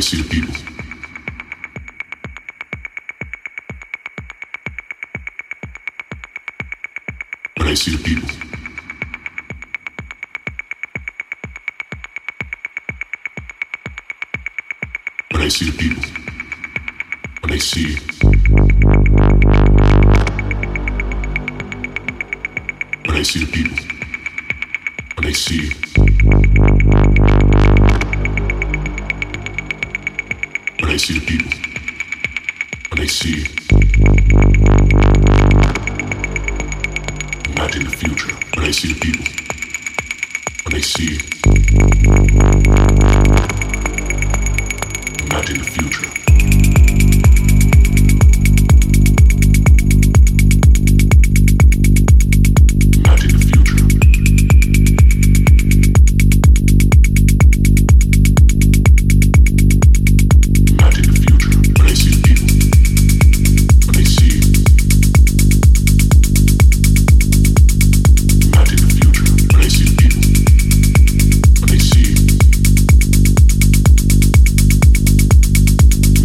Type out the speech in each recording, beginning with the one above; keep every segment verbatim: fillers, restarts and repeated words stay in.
see the people. When I see the people. When I see the people. When I see. When I see the people. When I see. When I see the people. When I see. Imagine the future. When I see the people. When I see. Imagine the future. Imagine the future. Imagine the future. When I see the people. When I see. Imagine the future. When I see the people. When I see.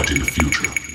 but in the future.